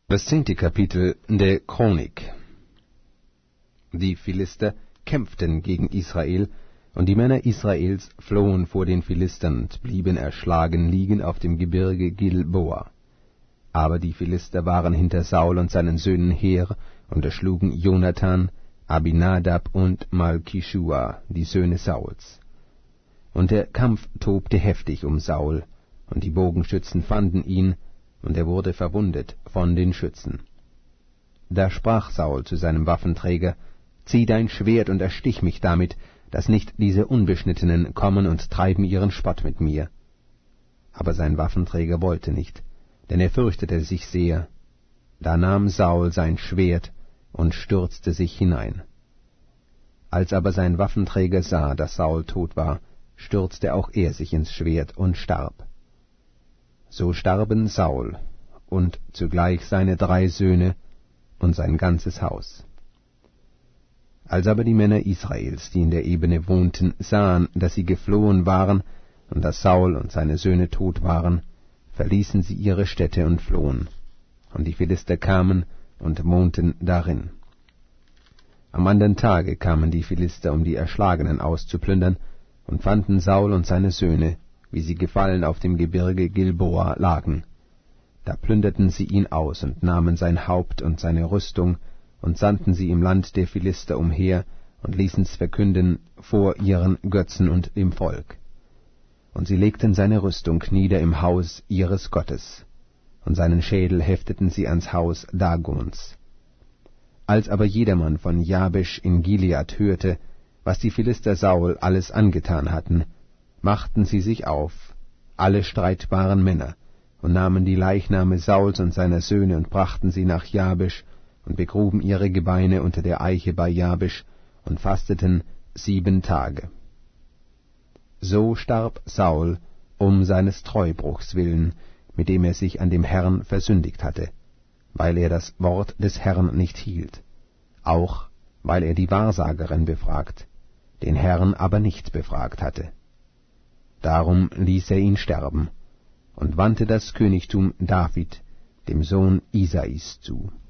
Das 10. Kapitel der Chronik. Die Philister kämpften gegen Israel, und die Männer Israels flohen vor den Philistern und blieben erschlagen liegen auf dem Gebirge Gilboa. Aber die Philister waren hinter Saul und seinen Söhnen her und erschlugen Jonathan, Abinadab und Malchischua, die Söhne Sauls. Und der Kampf tobte heftig um Saul, und die Bogenschützen fanden ihn, und er wurde verwundet von den Schützen. Da sprach Saul zu seinem Waffenträger: »Zieh dein Schwert und erstich mich damit, dass nicht diese Unbeschnittenen kommen und treiben ihren Spott mit mir.« Aber sein Waffenträger wollte nicht, denn er fürchtete sich sehr. Da nahm Saul sein Schwert und stürzte sich hinein. Als aber sein Waffenträger sah, dass Saul tot war, stürzte auch er sich ins Schwert und starb. So starben Saul und zugleich seine 3 Söhne und sein ganzes Haus. Als aber die Männer Israels, die in der Ebene wohnten, sahen, dass sie geflohen waren und dass Saul und seine Söhne tot waren, verließen sie ihre Städte und flohen. Und die Philister kamen und wohnten darin. Am andern Tage kamen die Philister, um die Erschlagenen auszuplündern, und fanden Saul und seine Söhne, wie sie gefallen auf dem Gebirge Gilboa lagen. Da plünderten sie ihn aus und nahmen sein Haupt und seine Rüstung und sandten sie im Land der Philister umher und ließen's verkünden vor ihren Götzen und dem Volk. Und sie legten seine Rüstung nieder im Haus ihres Gottes, und seinen Schädel hefteten sie ans Haus Dagons. Als aber jedermann von Jabesch in Gilead hörte, was die Philister Saul alles angetan hatten, machten sie sich auf, alle streitbaren Männer, und nahmen die Leichname Sauls und seiner Söhne und brachten sie nach Jabesch und begruben ihre Gebeine unter der Eiche bei Jabesch und fasteten 7 Tage. So starb Saul um seines Treubruchs willen, mit dem er sich an dem Herrn versündigt hatte, weil er das Wort des Herrn nicht hielt, auch weil er die Wahrsagerin befragt, den Herrn aber nicht befragt hatte. Darum ließ er ihn sterben und wandte das Königtum David, dem Sohn Isais, zu.